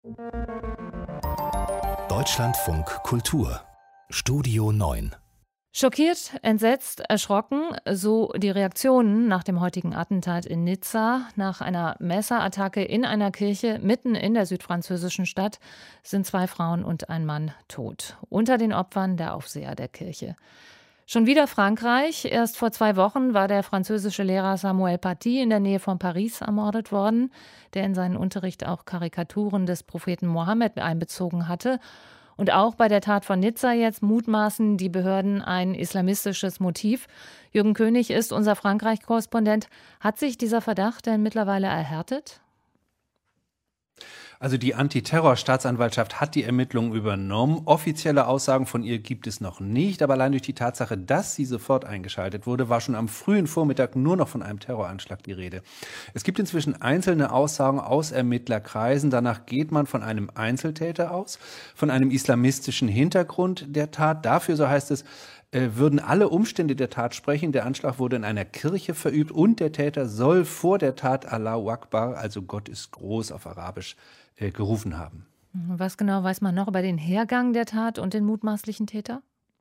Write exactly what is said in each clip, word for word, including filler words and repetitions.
Deutschlandfunk Kultur Studio neun. Schockiert, entsetzt, erschrocken, so die Reaktionen nach dem heutigen Attentat in Nizza. Nach einer Messerattacke in einer Kirche mitten in der südfranzösischen Stadt sind zwei Frauen und ein Mann tot. Unter den Opfern der Aufseher der Kirche. Schon wieder Frankreich. Erst vor zwei Wochen war der französische Lehrer Samuel Paty in der Nähe von Paris ermordet worden, der in seinen Unterricht auch Karikaturen des Propheten Mohammed einbezogen hatte. Und auch bei der Tat von Nizza jetzt mutmaßen die Behörden ein islamistisches Motiv. Jürgen König ist unser Frankreich-Korrespondent. Hat sich dieser Verdacht denn mittlerweile erhärtet? Also die Antiterror-Staatsanwaltschaft hat die Ermittlungen übernommen. Offizielle Aussagen von ihr gibt es noch nicht, aber allein durch die Tatsache, dass sie sofort eingeschaltet wurde, war schon am frühen Vormittag nur noch von einem Terroranschlag die Rede. Es gibt inzwischen einzelne Aussagen aus Ermittlerkreisen. Danach geht man von einem Einzeltäter aus, von einem islamistischen Hintergrund der Tat. Dafür, so heißt es, würden alle Umstände der Tat sprechen. Der Anschlag wurde in einer Kirche verübt und der Täter soll vor der Tat Allahu Akbar, also Gott ist groß auf Arabisch, äh, gerufen haben. Was genau weiß man noch über den Hergang der Tat und den mutmaßlichen Täter?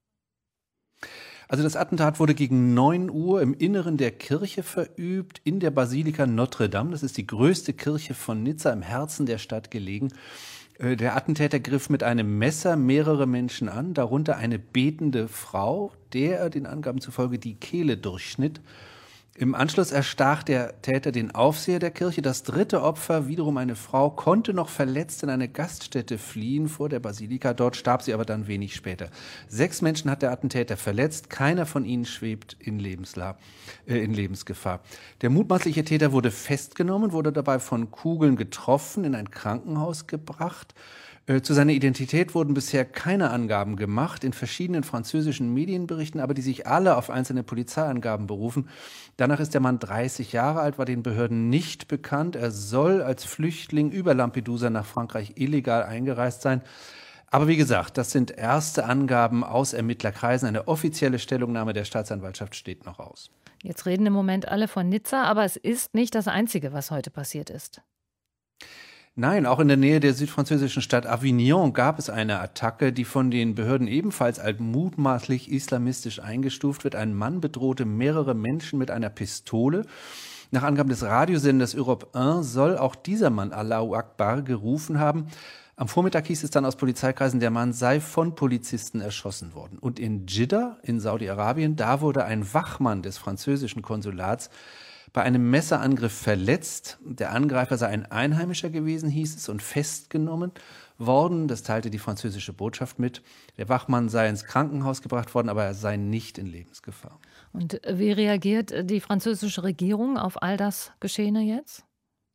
Also das Attentat wurde gegen neun Uhr im Inneren der Kirche verübt, in der Basilika Notre Dame. Das ist die größte Kirche von Nizza, im Herzen der Stadt gelegen. Der Attentäter griff mit einem Messer mehrere Menschen an, darunter eine betende Frau, der er den Angaben zufolge die Kehle durchschnitt. Im Anschluss erstach der Täter den Aufseher der Kirche. Das dritte Opfer, wiederum eine Frau, konnte noch verletzt in eine Gaststätte fliehen vor der Basilika. Dort starb sie aber dann wenig später. Sechs Menschen hat der Attentäter verletzt. Keiner von ihnen schwebt in, Lebensla- äh, in Lebensgefahr. Der mutmaßliche Täter wurde festgenommen, wurde dabei von Kugeln getroffen, in ein Krankenhaus gebracht. Zu seiner Identität wurden bisher keine Angaben gemacht, in verschiedenen französischen Medienberichten, aber die sich alle auf einzelne Polizeiangaben berufen. Danach ist der Mann dreißig Jahre alt, war den Behörden nicht bekannt. Er soll als Flüchtling über Lampedusa nach Frankreich illegal eingereist sein. Aber wie gesagt, das sind erste Angaben aus Ermittlerkreisen. Eine offizielle Stellungnahme der Staatsanwaltschaft steht noch aus. Jetzt reden im Moment alle von Nizza, aber es ist nicht das Einzige, was heute passiert ist. Nein, auch in der Nähe der südfranzösischen Stadt Avignon gab es eine Attacke, die von den Behörden ebenfalls als mutmaßlich islamistisch eingestuft wird. Ein Mann bedrohte mehrere Menschen mit einer Pistole. Nach Angaben des Radiosenders Europe eins soll auch dieser Mann Allahu Akbar gerufen haben. Am Vormittag hieß es dann aus Polizeikreisen, der Mann sei von Polizisten erschossen worden. Und in Dschidda in Saudi-Arabien, da wurde ein Wachmann des französischen Konsulats bei einem Messerangriff verletzt. Der Angreifer sei ein Einheimischer gewesen, hieß es, und festgenommen worden. Das teilte die französische Botschaft mit. Der Wachmann sei ins Krankenhaus gebracht worden, aber er sei nicht in Lebensgefahr. Und wie reagiert die französische Regierung auf all das Geschehene jetzt?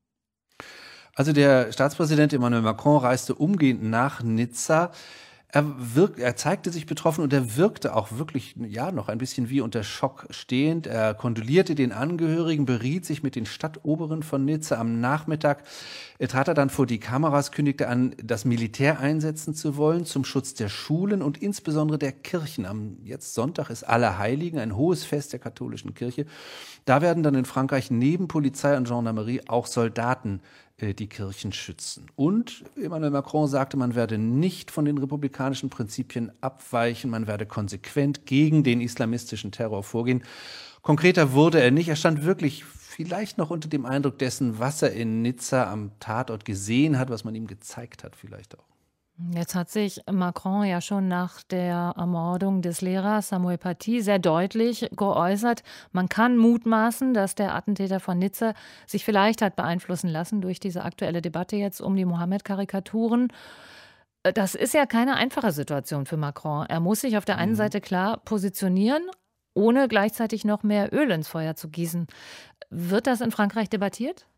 Also der Staatspräsident Emmanuel Macron reiste umgehend nach Nizza. Er, wirkt, er zeigte sich betroffen und er wirkte auch wirklich ja noch ein bisschen wie unter Schock stehend. Er kondolierte den Angehörigen, beriet sich mit den Stadtoberen von Nizza. Am Nachmittag trat er dann vor die Kameras, kündigte an, das Militär einsetzen zu wollen zum Schutz der Schulen und insbesondere der Kirchen. Am jetzt Sonntag ist Allerheiligen, ein hohes Fest der katholischen Kirche. Da werden dann in Frankreich neben Polizei und Gendarmerie auch Soldaten die Kirchen schützen. Und Emmanuel Macron sagte, man werde nicht von den republikanischen Prinzipien abweichen, man werde konsequent gegen den islamistischen Terror vorgehen. Konkreter wurde er nicht, er stand wirklich vielleicht noch unter dem Eindruck dessen, was er in Nizza am Tatort gesehen hat, was man ihm gezeigt hat vielleicht auch. Jetzt hat sich Macron ja schon nach der Ermordung des Lehrers Samuel Paty sehr deutlich geäußert. Man kann mutmaßen, dass der Attentäter von Nizza sich vielleicht hat beeinflussen lassen durch diese aktuelle Debatte jetzt um die Mohammed-Karikaturen. Das ist ja keine einfache Situation für Macron. Er muss sich auf der einen Seite klar positionieren, ohne gleichzeitig noch mehr Öl ins Feuer zu gießen. Wird das in Frankreich debattiert?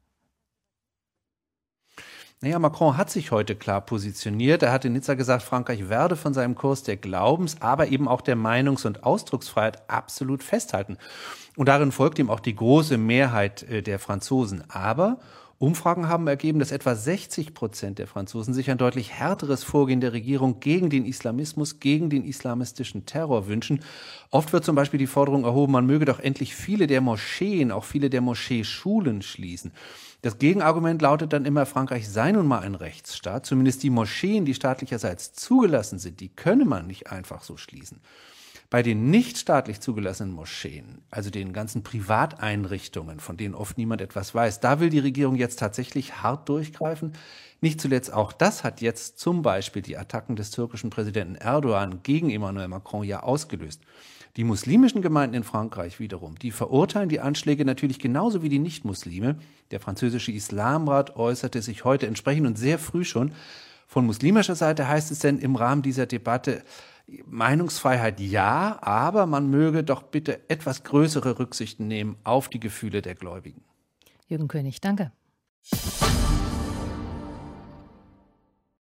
Naja, Macron hat sich heute klar positioniert. Er hat in Nizza gesagt, Frankreich werde von seinem Kurs der Glaubens-, aber eben auch der Meinungs- und Ausdrucksfreiheit absolut festhalten. Und darin folgt ihm auch die große Mehrheit der Franzosen. Aber Umfragen haben ergeben, dass etwa sechzig Prozent der Franzosen sich ein deutlich härteres Vorgehen der Regierung gegen den Islamismus, gegen den islamistischen Terror wünschen. Oft wird zum Beispiel die Forderung erhoben, man möge doch endlich viele der Moscheen, auch viele der Moscheeschulen schließen. Das Gegenargument lautet dann immer, Frankreich sei nun mal ein Rechtsstaat. Zumindest die Moscheen, die staatlicherseits zugelassen sind, die könne man nicht einfach so schließen. Bei den nicht staatlich zugelassenen Moscheen, also den ganzen Privateinrichtungen, von denen oft niemand etwas weiß, da will die Regierung jetzt tatsächlich hart durchgreifen. Nicht zuletzt auch das hat jetzt zum Beispiel die Attacken des türkischen Präsidenten Erdogan gegen Emmanuel Macron ja ausgelöst. Die muslimischen Gemeinden in Frankreich wiederum, die verurteilen die Anschläge natürlich genauso wie die Nicht-Muslime. Der französische Islamrat äußerte sich heute entsprechend und sehr früh schon. Von muslimischer Seite heißt es denn im Rahmen dieser Debatte, Meinungsfreiheit ja, aber man möge doch bitte etwas größere Rücksichten nehmen auf die Gefühle der Gläubigen. Jürgen König, danke.